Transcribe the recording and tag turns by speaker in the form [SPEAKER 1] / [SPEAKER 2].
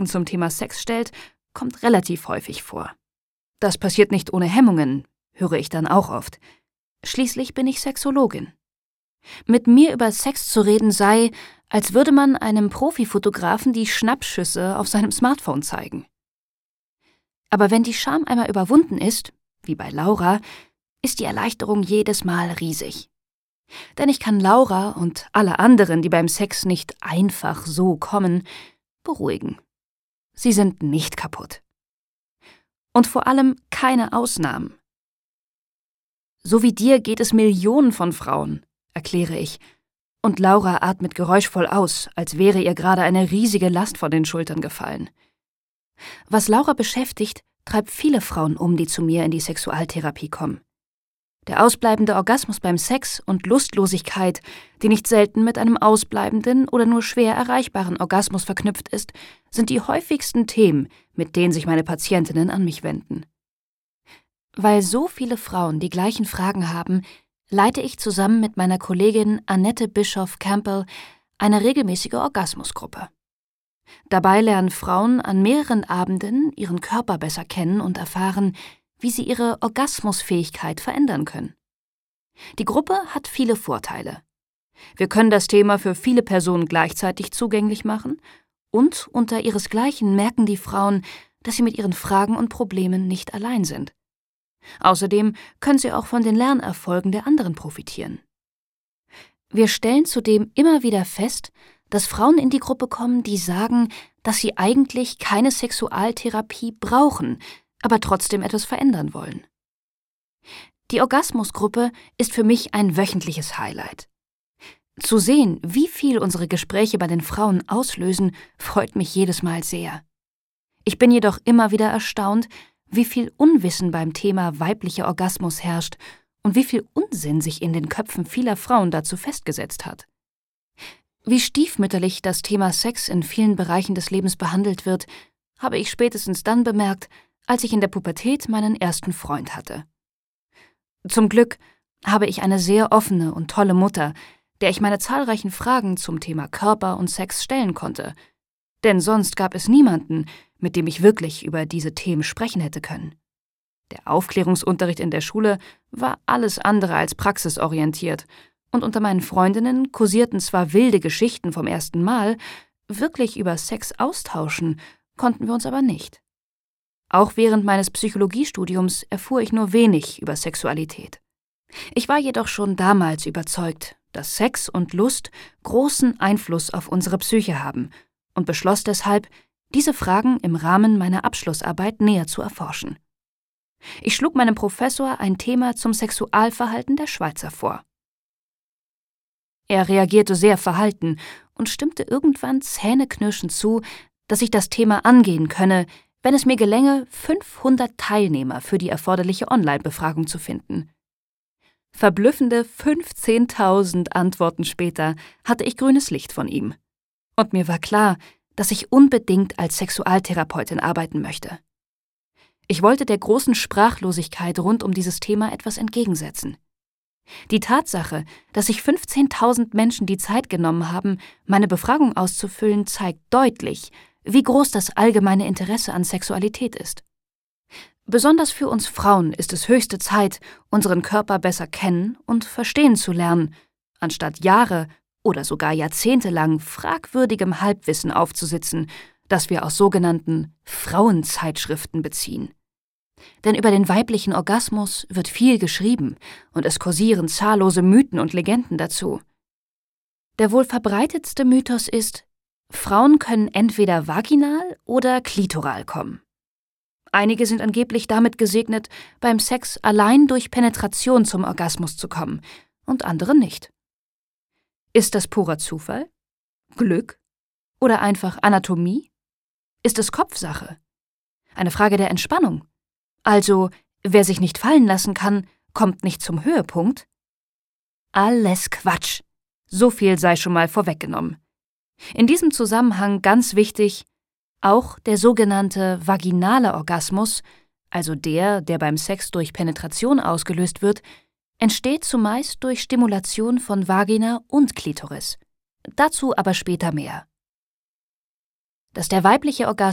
[SPEAKER 1] zum Thema Sex stellt, kommt relativ häufig vor. Das passiert nicht ohne Hemmungen, höre ich dann auch oft. Schließlich bin ich Sexologin. Mit mir über Sex zu reden sei, als würde man einem Profifotografen die Schnappschüsse auf seinem Smartphone zeigen. Aber wenn die Scham einmal überwunden ist, wie bei Laura, ist die Erleichterung jedes Mal riesig. Denn ich kann Laura und alle anderen, die beim Sex nicht einfach so kommen, beruhigen. Sie sind nicht kaputt. Und vor allem keine Ausnahmen. So wie dir geht es Millionen von Frauen, erkläre ich, und Laura atmet geräuschvoll aus, als wäre ihr gerade eine riesige Last von den Schultern gefallen. Was Laura beschäftigt, treibt viele Frauen um, die zu mir in die Sexualtherapie kommen. Der ausbleibende Orgasmus beim Sex und Lustlosigkeit, die nicht selten mit einem ausbleibenden oder nur schwer erreichbaren Orgasmus verknüpft ist, sind die häufigsten Themen, mit denen sich meine Patientinnen an mich wenden. Weil so viele Frauen die gleichen Fragen haben, leite ich zusammen mit meiner Kollegin Annette Bischoff-Campbell eine regelmäßige Orgasmusgruppe. Dabei lernen Frauen an mehreren Abenden ihren Körper besser kennen und erfahren, wie sie ihre Orgasmusfähigkeit verändern können. Die Gruppe hat viele Vorteile. Wir können das Thema für viele Personen gleichzeitig zugänglich machen und unter ihresgleichen merken die Frauen, dass sie mit ihren Fragen und Problemen nicht allein sind. Außerdem können sie auch von den Lernerfolgen der anderen profitieren. Wir stellen zudem immer wieder fest, dass Frauen in die Gruppe kommen, die sagen, dass sie eigentlich keine Sexualtherapie brauchen, aber trotzdem etwas verändern wollen. Die Orgasmusgruppe ist für mich ein wöchentliches Highlight. Zu sehen, wie viel unsere Gespräche bei den Frauen auslösen, freut mich jedes Mal sehr. Ich bin jedoch immer wieder erstaunt, wie viel Unwissen beim Thema weiblicher Orgasmus herrscht und wie viel Unsinn sich in den Köpfen vieler Frauen dazu festgesetzt hat. Wie stiefmütterlich das Thema Sex in vielen Bereichen des Lebens behandelt wird, habe ich spätestens dann bemerkt, als ich in der Pubertät meinen ersten Freund hatte. Zum Glück habe ich eine sehr offene und tolle Mutter, der ich meine zahlreichen Fragen zum Thema Körper und Sex stellen konnte, denn sonst gab es niemanden, mit dem ich wirklich über diese Themen sprechen hätte können. Der Aufklärungsunterricht in der Schule war alles andere als praxisorientiert, und unter meinen Freundinnen kursierten zwar wilde Geschichten vom ersten Mal, wirklich über Sex austauschen konnten wir uns aber nicht. Auch während meines Psychologiestudiums erfuhr ich nur wenig über Sexualität. Ich war jedoch schon damals überzeugt, dass Sex und Lust großen Einfluss auf unsere Psyche haben und beschloss deshalb, diese Fragen im Rahmen meiner Abschlussarbeit näher zu erforschen. Ich schlug meinem Professor ein Thema zum Sexualverhalten der Schweizer vor. Er reagierte sehr verhalten und stimmte irgendwann zähneknirschend zu, dass ich das Thema angehen könne, wenn es mir gelänge, 500 Teilnehmer für die erforderliche Online-Befragung zu finden. Verblüffende 15.000 Antworten später hatte ich grünes Licht von ihm. Und mir war klar, dass ich unbedingt als Sexualtherapeutin arbeiten möchte. Ich wollte der großen Sprachlosigkeit rund um dieses Thema etwas entgegensetzen. Die Tatsache, dass sich 15.000 Menschen die Zeit genommen haben, meine Befragung auszufüllen, zeigt deutlich, wie groß das allgemeine Interesse an Sexualität ist. Besonders für uns Frauen ist es höchste Zeit, unseren Körper besser kennen und verstehen zu lernen, anstatt Jahre oder sogar jahrzehntelang fragwürdigem Halbwissen aufzusitzen, das wir aus sogenannten Frauenzeitschriften beziehen. Denn über den weiblichen Orgasmus wird viel geschrieben und es kursieren zahllose Mythen und Legenden dazu. Der wohl verbreitetste Mythos ist, Frauen können entweder vaginal oder klitoral kommen. Einige sind angeblich damit gesegnet, beim Sex allein durch Penetration zum Orgasmus zu kommen und andere nicht. Ist das purer Zufall? Glück? Oder einfach Anatomie? Ist es Kopfsache? Eine Frage der Entspannung? Also, wer sich nicht fallen lassen kann, kommt nicht zum Höhepunkt? Alles Quatsch. So viel sei schon mal vorweggenommen. In diesem Zusammenhang ganz wichtig, auch der sogenannte vaginale Orgasmus, also der beim Sex durch Penetration ausgelöst wird, entsteht zumeist durch Stimulation von Vagina und Klitoris. Dazu aber später mehr. Dass der weibliche Orgasmus